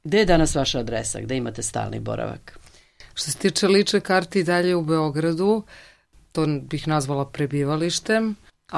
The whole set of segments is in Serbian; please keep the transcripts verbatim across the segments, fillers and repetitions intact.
Gde je danas vaša adresa? Gde imate stalni boravak? Što se tiče lične karte i dalje u Beogradu, to bih nazvala prebivalištem,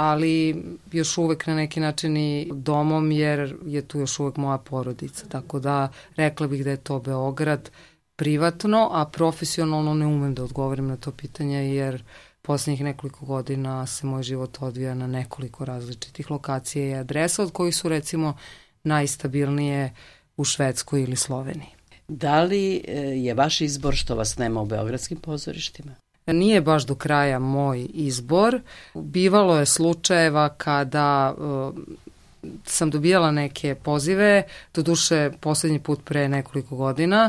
ali još uvek na neki način i domom, jer je tu još uvek moja porodica. Tako da rekla bih da je to Beograd privatno, a profesionalno ne umem da odgovorim na to pitanje, jer poslednjih nekoliko godina se moj život odvija na nekoliko različitih lokacija i adresa, od kojih su recimo najstabilnije u Švedskoj ili Sloveniji. Da li je vaš izbor što vas nema u beogradskim pozorištima? Nije baš do kraja moj izbor. Bivalo je slučajeva kada uh, sam dobijala neke pozive, doduše poslednji put pre nekoliko godina,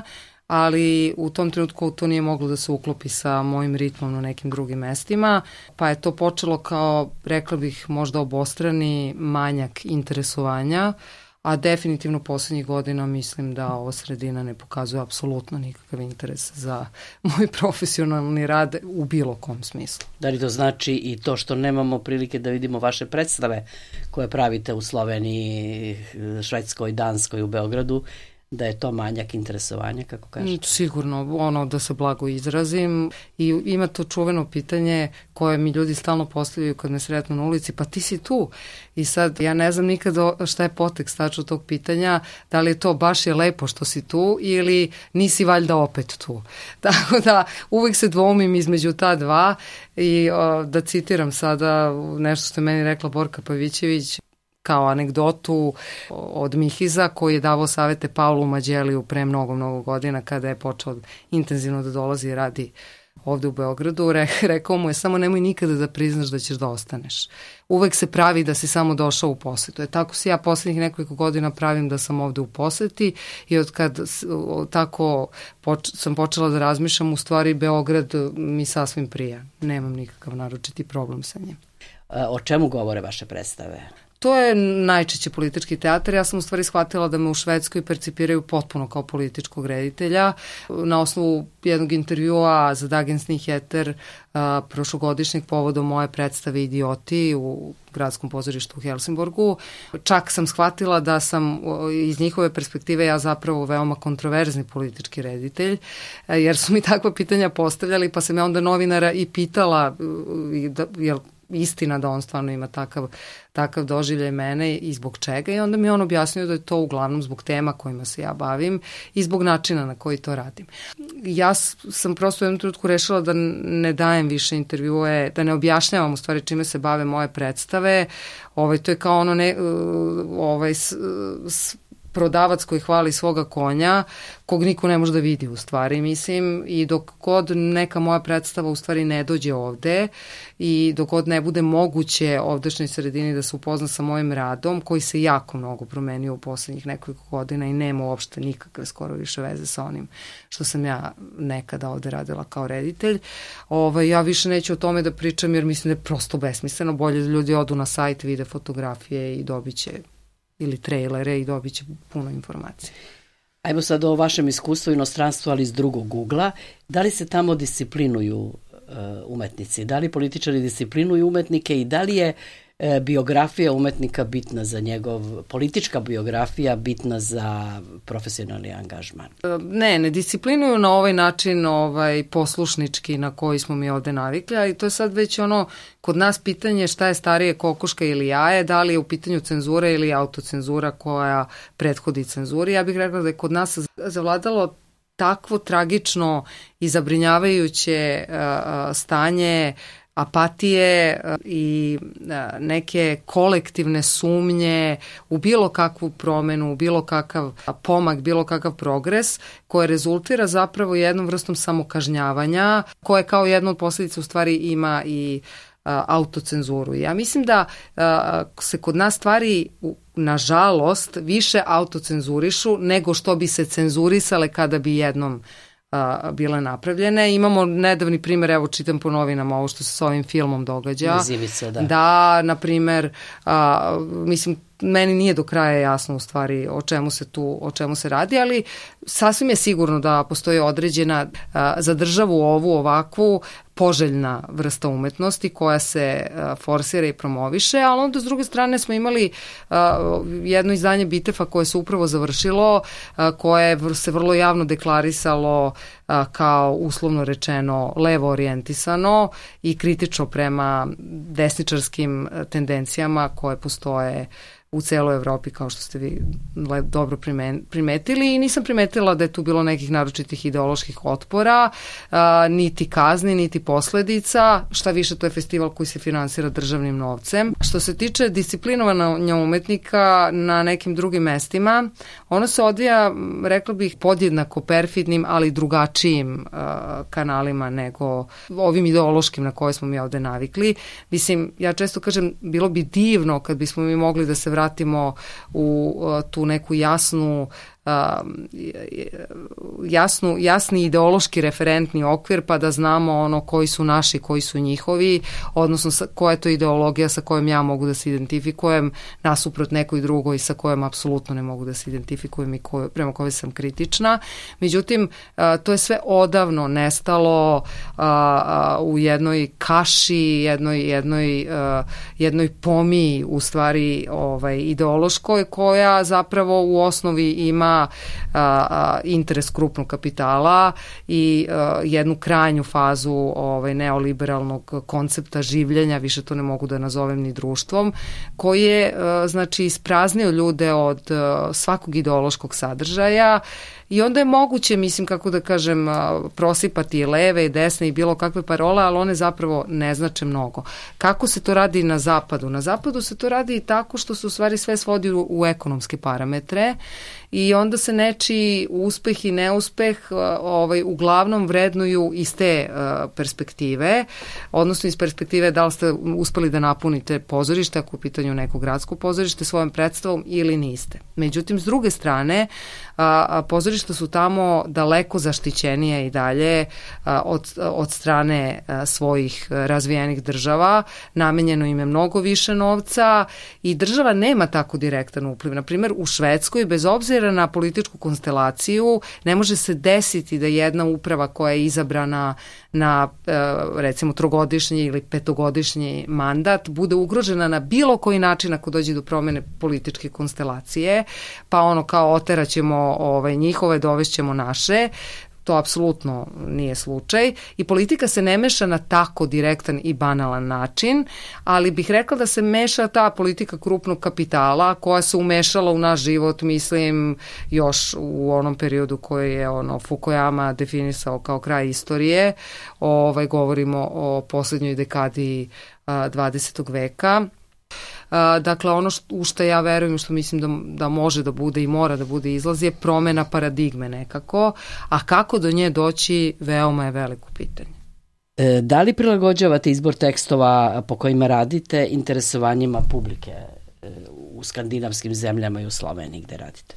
ali u tom trenutku to nije moglo da se uklopi sa mojim ritmom na nekim drugim mestima, pa je to počelo kao, rekla bih, možda obostrani manjak interesovanja, a definitivno poslednjih godina mislim da ova sredina ne pokazuje apsolutno nikakav interes za moj profesionalni rad u bilo kom smislu. Da li to znači i to što nemamo prilike da vidimo vaše predstave koje pravite u Sloveniji, Švedskoj, Danskoj, u Beogradu, da je to manjak interesovanja, kako kažete? Sigurno, ono da se blago izrazim, i ima to čuveno pitanje koje mi ljudi stalno postavljaju kad me sretnu na ulici, pa ti si tu. I sad ja ne znam nikada šta je potekst tačno tog pitanja, da li je to baš je lepo što si tu ili nisi valjda opet tu. Tako da uvek se dvoumim između ta dva i o, da citiram sada nešto što je meni rekla Borka Pavićević, kao anegdotu od Mihiza koji je davao savete Paulu Mađeliju pre mnogo, mnogo godina kada je počeo intenzivno da dolazi i radi ovde u Beogradu. Re, rekao mu je samo nemoj nikada da priznaš da ćeš da ostaneš. Uvek se pravi da si samo došao u posetu. E, tako se ja poslednjih nekoliko godina pravim da sam ovde u poseti i od kad tako poč, sam počela da razmišljam, u stvari Beograd mi sasvim prija. Nemam nikakav naročiti problem sa njim. O čemu govore vaše predstave? To je najčešće politički teatar. Ja sam u stvari shvatila da me u Švedskoj percipiraju potpuno kao političkog reditelja. Na osnovu jednog intervjua za Dagens Nyheter prošlogodišnjeg povodom moje predstave Idioti u gradskom pozorištu u Helsingborgu, čak sam shvatila da sam iz njihove perspektive ja zapravo veoma kontroverzni politički reditelj, jer su mi takva pitanja postavljali, pa sam ja onda novinara i pitala, jel istina da on stvarno ima takav, takav doživljaj mene i zbog čega, i onda mi on objasnio da je to uglavnom zbog tema kojima se ja bavim i zbog načina na koji to radim. Ja sam prosto u jednom trenutku rešila da ne dajem više intervjue, da ne objašnjavam u stvari čime se bave moje predstave. Ovaj, to je kao ono ne, ovaj, s, s, prodavac koji hvali svoga konja, kog niko ne može da vidi u stvari, mislim, i dok god neka moja predstava u stvari ne dođe ovde i dok god ne bude moguće ovdašnjoj sredini da se upozna sa mojim radom, koji se jako mnogo promenio u poslednjih nekoliko godina i nema uopšte nikakve skoro više veze sa onim što sam ja nekada ovde radila kao reditelj, ovaj, ja više neću o tome da pričam jer mislim da je prosto besmisleno, bolje da ljudi odu na sajt, vide fotografije i dobit će ili trailere i dobit će puno informacije. Ajmo sad o vašem iskustvu u inostranstvu, ali iz drugog ugla. Da li se tamo disciplinuju uh, umetnici? Da li političari disciplinuju umetnike i da li je uh, biografija umetnika bitna za njegov, politička biografija bitna za profesionalni angažman? Ne, ne disciplinuju na ovaj način ovaj, poslušnički na koji smo mi ovde navikli, ali to je sad već ono kod nas pitanje šta je starije, kokoška ili jaje, da li je u pitanju cenzura ili autocenzura koja prethodi cenzuri. Ja bih rekla da je kod nas zavladalo takvo tragično i zabrinjavajuće uh, stanje apatije i neke kolektivne sumnje u bilo kakvu promenu, u bilo kakav pomak, bilo kakav progres, koje rezultira zapravo jednom vrstom samokažnjavanja, koje kao jedna od posljedica u stvari ima i autocenzuru. Ja mislim da se kod nas stvari, nažalost, više autocenzurišu nego što bi se cenzurisale kada bi jednom bile napravljene. Imamo nedavni primjer, evo čitam po novinama ovo što se s ovim filmom događa. Zivica, da. Da, na primjer, a, mislim, meni nije do kraja jasno u stvari o čemu se tu, o čemu se radi, ali sasvim je sigurno da postoji određena, a, za državu ovu ovakvu, poželjna vrsta umetnosti koja se uh, forsira i promoviše, ali onda s druge strane smo imali uh, jedno izdanje Bitefa koje se upravo završilo, uh, koje se vrlo javno deklarisalo uh, kao uslovno rečeno levo orijentisano i kritično prema desničarskim tendencijama koje postoje u celoj Evropi, kao što ste vi dobro primetili, i nisam primetila da je tu bilo nekih naročitih ideoloških otpora, a, niti kazni, niti posledica. Šta više, to je festival koji se finansira državnim novcem. Što se tiče disciplinovanja umetnika na nekim drugim mestima, ono se odvija, rekla bih, podjednako perfidnim, ali drugačijim a, kanalima nego ovim ideološkim na koje smo mi ovde navikli. Mislim, ja često kažem, bilo bi divno kad bismo mi mogli da se vratimo vratimo u tu neku jasnu jasnu, jasni ideološki referentni okvir, pa da znamo ono koji su naši, koji su njihovi, odnosno koja je to ideologija sa kojom ja mogu da se identifikujem nasuprot nekoj drugoj sa kojom apsolutno ne mogu da se identifikujem i koj, prema kojoj sam kritična. Međutim, to je sve odavno nestalo u jednoj kaši, jednoj, jednoj, jednoj pomiji u stvari ovaj, ideološkoj, koja zapravo u osnovi ima A, a, interes krupnog kapitala i a, jednu krajnju fazu ovaj, neoliberalnog koncepta življenja, više to ne mogu da nazovem ni društvom, koji je a, znači ispraznio ljude od a, svakog ideološkog sadržaja. I onda je moguće, mislim, kako da kažem, prosipati i leve i desne i bilo kakve parole, ali one zapravo ne znače mnogo. Kako se to radi na zapadu? Na zapadu se to radi i tako što se u stvari sve svodi u, u ekonomske parametre i onda se nečiji uspeh i neuspeh ovaj, uglavnom vrednuju iz te uh, perspektive, odnosno iz perspektive da li ste uspeli da napunite pozorište, ako u pitanju neko gradsko pozorište, svojom predstavom ili niste. Međutim, s druge strane, a, a pozorišta su tamo daleko zaštićenije i dalje a, od, od strane a, svojih razvijenih država, namenjeno im je mnogo više novca i država nema tako direktan upliv. Naprimjer, u Švedskoj, bez obzira na političku konstelaciju, ne može se desiti da jedna uprava koja je izabrana na recimo trogodišnji ili petogodišnji mandat bude ugrožena na bilo koji način ako dođe do promene političke konstelacije, pa ono kao oteraćemo ovaj, njihove, dovešćemo naše. To apsolutno nije slučaj i politika se ne meša na tako direktan i banalan način, ali bih rekla da se meša ta politika krupnog kapitala koja se umešala u naš život, mislim, još u onom periodu koji je ono Fukuyama definisao kao kraj istorije. Ovaj, govorimo o poslednjoj dekadi a, dvadesetog veka. Uh, dakle, ono što, u što ja verujem, što mislim da, da može da bude i mora da bude izlaz je promena paradigme nekako, a kako do nje doći veoma je veliko pitanje. E, da li prilagođavate izbor tekstova po kojima radite interesovanjima publike e, u skandinavskim zemljama i u Sloveniji gde radite?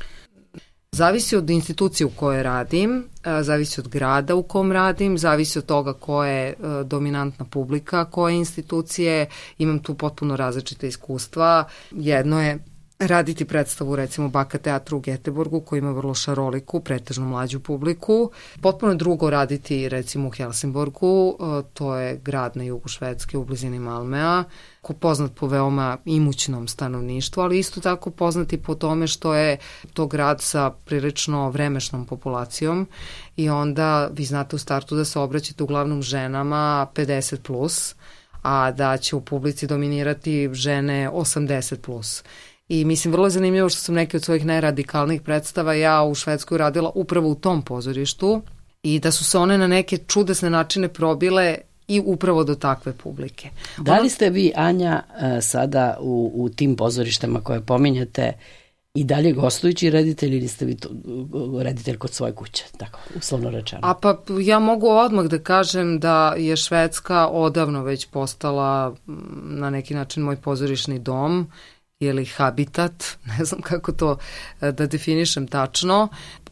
Zavisi od institucije u kojoj radim, zavisi od grada u kom radim, zavisi od toga ko je dominantna publika, koje institucije, imam tu potpuno različite iskustva. Jedno je raditi predstavu recimo Baka teatru u Göteborgu koji ima vrlo šaroliku, pretežno mlađu publiku. Potpuno drugo raditi recimo u Helsingborgu, to je grad na jugu Švedske u blizini Malmea, ko poznat po veoma imućnom stanovništvu, ali isto tako poznat i po tome što je to grad sa prilično vremešnom populacijom i onda vi znate u startu da se obraćate uglavnom ženama pedeset plus, a da će u publici dominirati žene osamdeset plus. I mislim, vrlo je zanimljivo što sam neke od svojih najradikalnijih predstava ja u Švedskoj radila upravo u tom pozorištu i da su se one na neke čudesne načine probile i upravo do takve publike. Da li ste vi, Anja, sada u, u tim pozorištama koje pominjete i dalje gostujući reditelj ili ste vi to, reditelj kod svoje kuće, tako, uslovno rečeno? A pa ja mogu odmah da kažem da je Švedska odavno već postala na neki način moj pozorišni dom ili habitat, ne znam kako to da definišem tačno.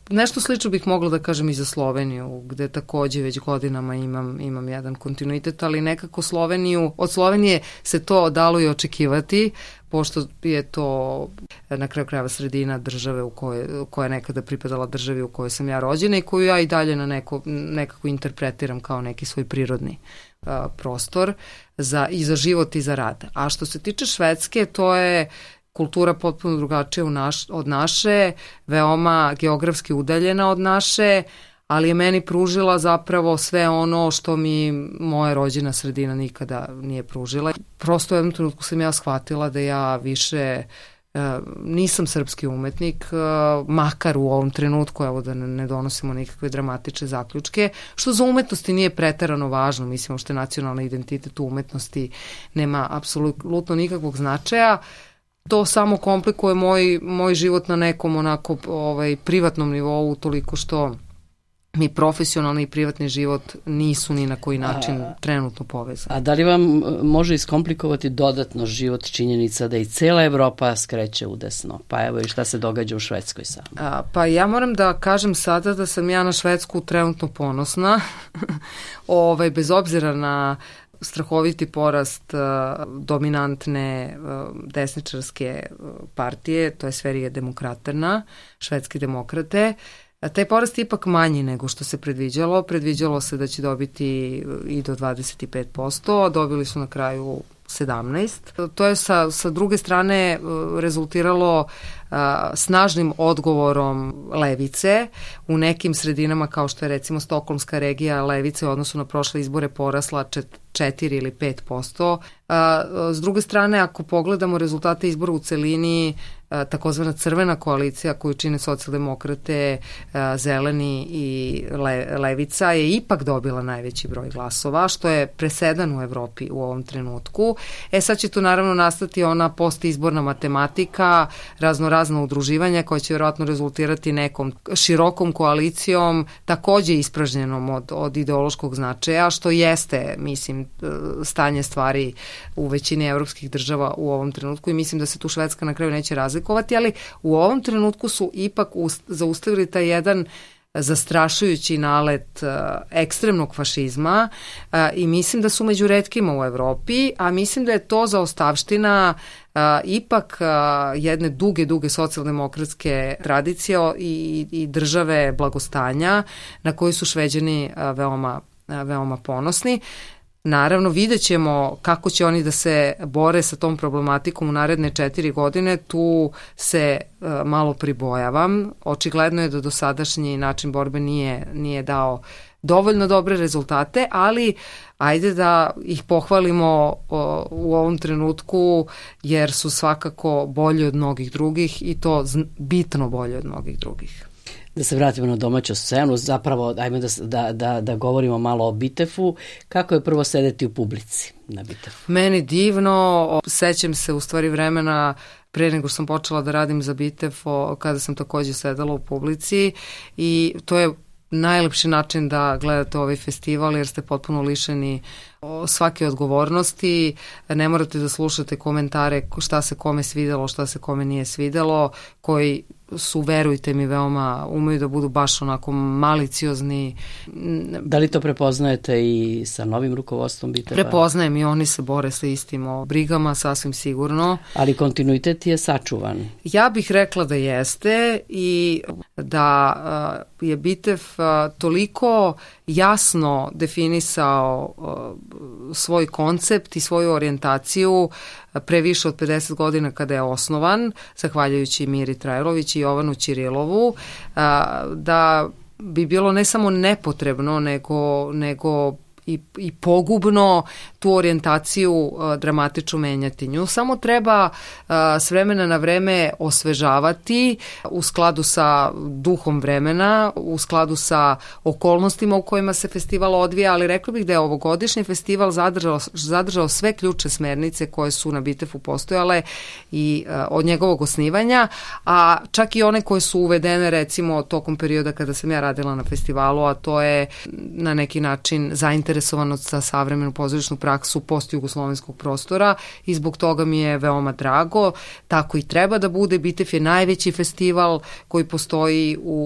nešto slično bih mogla da kažem i za Sloveniju, gde takođe već godinama imam, imam jedan kontinuitet, ali nekako Sloveniju, od Slovenije se to dalo i očekivati, pošto je to na kraju krajeva sredina države u kojoj, koja je nekada pripadala državi u kojoj sam ja rođena i koju ja i dalje na neko, nekako interpretiram kao neki svoj prirodni uh, prostor za, i za život i za rad. A što se tiče Švedske, to je kultura potpuno drugačija u naš, od naše, veoma geografski udaljena od naše, ali je meni pružila zapravo sve ono što mi moja rođena sredina nikada nije pružila. Prosto u jednom trenutku sam ja shvatila da ja više uh, nisam srpski umetnik, uh, makar u ovom trenutku, evo da ne, ne donosimo nikakve dramatične zaključke, što za umetnosti nije preterano važno, mislim što je nacionalni identitet u umetnosti nema apsolutno nikakvog značaja. To samo komplikuje moj, moj život na nekom onako ovaj, privatnom nivou, toliko što mi profesionalni i privatni život nisu ni na koji način a, trenutno povezani. A da li vam može iskomplikovati dodatno život činjenica da i cela Evropa skreće udesno? Pa evo i šta se događa u Švedskoj samo? A, pa ja moram da kažem sada da sam ja na Švedsku trenutno ponosna, ovaj, bez obzira na strahoviti porast uh, dominantne uh, desničarske uh, partije, to je Sverige demokraterna, švedski demokrate. A taj porast je ipak manji nego što se predviđalo. Predviđalo se da će dobiti i do dvadeset pet posto, a dobili su na kraju sedamnaest. To je sa, sa druge strane rezultiralo a, snažnim odgovorom levice. U nekim sredinama kao što je recimo Stokholmska regija, levice u odnosu na prošle izbore porasla četiri ili pet posto. A, s druge strane, ako pogledamo rezultate izbora u celini, a, takozvana crvena koalicija koju čine socijaldemokrate, a, zeleni i le, levica je ipak dobila najveći broj glasova, što je presedan u Evropi u ovom trenutku. E sad će tu naravno nastati ona postizborna matematika, raznorazna udruživanja koja će vjerojatno rezultirati nekom širokom koalicijom, takođe ispražnjenom od, od ideološkog značaja, što jeste, mislim, stanje stvari u većini evropskih država u ovom trenutku i mislim da se tu Švedska na kraju neće razlikovati, ali u ovom trenutku su ipak zaustavili taj jedan zastrašujući nalet uh, ekstremnog fašizma uh, i mislim da su među retkima u Evropi, a mislim da je to zaostavština uh, ipak uh, jedne duge, duge socijaldemokratske tradicije i, i države blagostanja na koju su Šveđani uh, veoma, uh, veoma ponosni. Naravno, vidjet ćemo kako će oni da se bore sa tom problematikom u naredne četiri godine, tu se uh, malo pribojavam. Očigledno je da dosadašnji način borbe nije, nije dao dovoljno dobre rezultate, ali ajde da ih pohvalimo o, u ovom trenutku jer su svakako bolji od mnogih drugih i to bitno bolji od mnogih drugih. Da se vratimo na domaću scenu, zapravo ajme da, da, da, da govorimo malo o Bitefu. Kako je prvo sedeti u publici na Bitefu? Meni divno, sećam se u stvari vremena pre nego što sam počela da radim za Bitef, kada sam takođe sedela u publici i to je najlepši način da gledate ovaj festival jer ste potpuno lišeni svake odgovornosti, ne morate da slušate komentare šta se kome svidelo, šta se kome nije svidelo, koji su, verujte mi, veoma umeju da budu baš onako maliciozni. Da li to prepoznajete i sa novim rukovodstvom Bitefa? Prepoznajem i oni se bore sa istim brigama, sasvim sigurno. Ali kontinuitet je sačuvan. Ja bih rekla da jeste i da uh, je Bitef uh, toliko jasno definisao uh, svoj koncept i svoju orijentaciju pre više od pedeset godina kada je osnovan, zahvaljujući Miri Trajlović i Jovanu Ćirilovu, da bi bilo ne samo nepotrebno, nego, nego i, i pogubno tu orijentaciju uh, dramatično menjati. Nju samo treba uh, s vremena na vreme osvežavati u skladu sa duhom vremena, u skladu sa okolnostima u kojima se festival odvija, ali rekla bih da je ovogodišnji festival zadržao, zadržao sve ključne smernice koje su na Bitefu postojale i uh, od njegovog osnivanja, a čak i one koje su uvedene recimo tokom perioda kada sam ja radila na festivalu, a to je na neki način zainteresovanost za savremenu pozorišnu praksu post-jugoslovenskog prostora i zbog toga mi je veoma drago. Tako i treba da bude. Bitef je najveći festival koji postoji u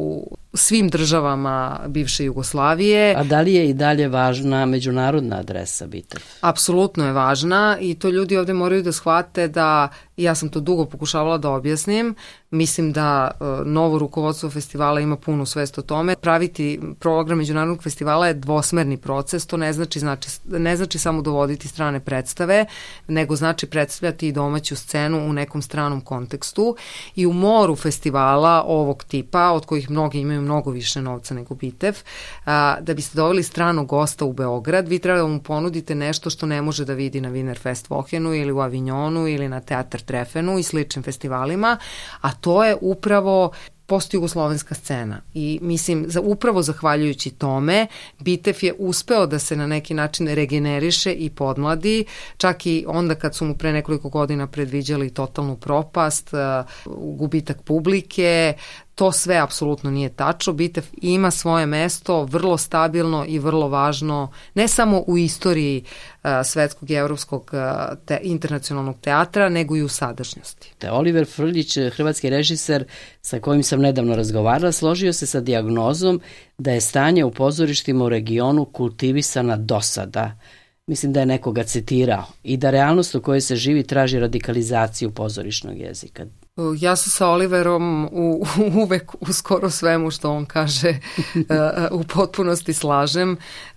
svim državama bivše Jugoslavije. A da li je i dalje važna međunarodna adresa Bitev? Apsolutno je važna i to ljudi ovde moraju da shvate da, ja sam to dugo pokušavala da objasnim, mislim da uh, novo rukovodstvo festivala ima punu svest o tome. Praviti program međunarodnog festivala je dvosmerni proces, to ne znači, znači, ne znači samo dovoditi strane predstave, nego znači predstavljati i domaću scenu u nekom stranom kontekstu i u moru festivala ovog tipa, od kojih mnogi imaju mnogo više novca nego Bitev, a, da biste doveli stranog gosta u Beograd, vi treba da mu ponudite nešto što ne može da vidi na Wiener Fest Wochenu ili u Avignonu ili na Teatar Trefenu i sličnim festivalima, a to je upravo postjugoslovenska scena i mislim, za, upravo zahvaljujući tome, Bitev je uspeo da se na neki način regeneriše i podmladi, čak i onda kad su mu pre nekoliko godina predviđali totalnu propast, uh, gubitak publike, to sve apsolutno nije tačno. Bitev ima svoje mesto, vrlo stabilno i vrlo važno, ne samo u istoriji uh, svetskog i evropskog uh, te, internacionalnog teatra, nego i u sadašnjosti. Te Oliver Frljić, hrvatski režiser sa kojim sam nedavno razgovarala, složio se sa dijagnozom da je stanje u pozorištima u regionu kultivisana dosada. Mislim da je nekoga citirao. I da realnost u kojoj se živi traži radikalizaciju pozorišnog jezika. Ja se sa Oliverom u, uvek u skoro svemu što on kaže u potpunosti slažem.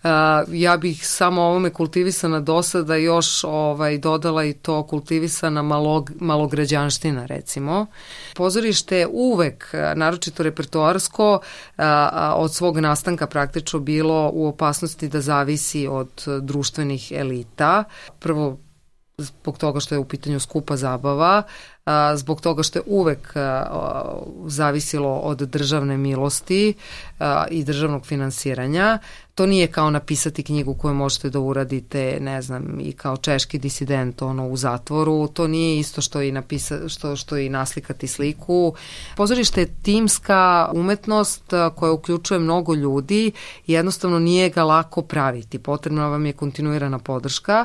Ja bih samo ovome kultivisana dosada još ovaj, dodala i to kultivisana malog, malograđanština recimo. Pozorište je uvek, naročito repertoarsko, od svog nastanka praktično bilo u opasnosti da zavisi od društvenih elita. Prvo zbog toga što je u pitanju skupa zabava, a, zbog toga što je uvek a, zavisilo od državne milosti a, i državnog finansiranja. To nije kao napisati knjigu koju možete da uradite, ne znam, i kao češki disident ono, u zatvoru. To nije isto što i, napisa, što, što i naslikati sliku. Pozorište je timska umetnost a, koja uključuje mnogo ljudi i jednostavno nije ga lako praviti. Potrebna vam je kontinuirana podrška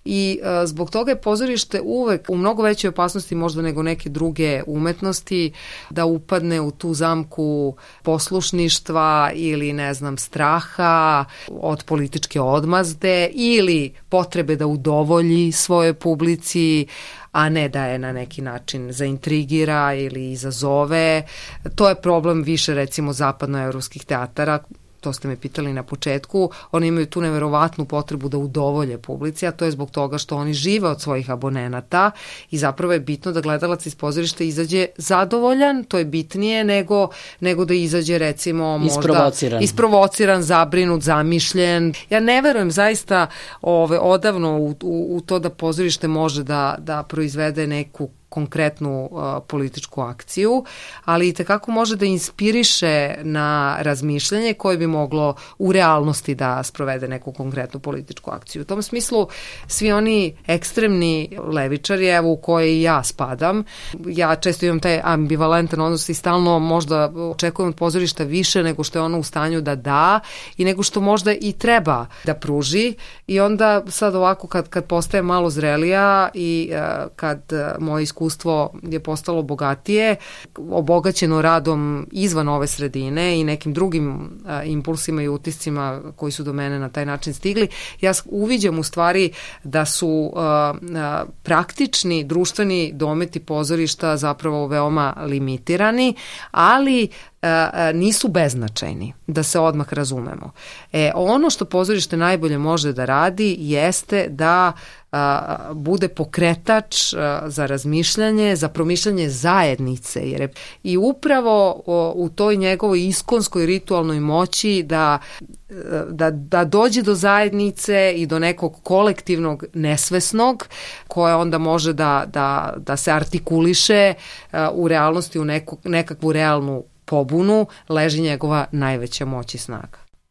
i a, zbog toga je pozorište uvek u mnogo većoj opasnosti možda nego neke druge umetnosti da upadne u tu zamku poslušništva ili ne znam straha od političke odmazde ili potrebe da udovolji svojoj publici, a ne da je na neki način zaintrigira ili izazove. To je problem više recimo zapadnoevropskih teatara, to ste me pitali na početku, oni imaju tu neverovatnu potrebu da udovolje publici, a to je zbog toga što oni žive od svojih abonenata i zapravo je bitno da gledalac iz pozorišta izađe zadovoljan, to je bitnije nego, nego da izađe recimo možda isprovociran, isprovociran zabrinut, zamišljen. Ja ne verujem zaista ove, odavno u, u, u to da pozorište može da, da proizvede neku konkretnu uh, političku akciju, ali i tekako može da inspiriše na razmišljanje koje bi moglo u realnosti da sprovede neku konkretnu političku akciju. U tom smislu svi oni ekstremni levičari, evo u koje i ja spadam, ja često imam taj ambivalentan odnos i stalno možda očekujem od pozorišta više nego što je ono u stanju da da i nego što možda i treba da pruži i onda sad ovako kad, kad postaje malo zrelija i uh, kad uh, moje iskustvo je postalo bogatije, obogaćeno radom izvan ove sredine i nekim drugim a, impulsima i utiscima koji su do mene na taj način stigli, ja uviđam u stvari da su a, a, praktični društveni dometi pozorišta zapravo veoma limitirani, ali a, nisu beznačajni, da se odmah razumemo. E, ono što pozorište najbolje može da radi jeste da a, bude pokretač a, za razmišljanje, za promišljanje zajednice. Jer je, i upravo o, u toj njegovoj iskonskoj ritualnoj moći da, da, da dođe do zajednice i do nekog kolektivnog nesvesnog koje onda može da, da, da se artikuliše a, u realnosti, u neku, nekakvu realnu pobunu, leži njegova najveća moć i snaga.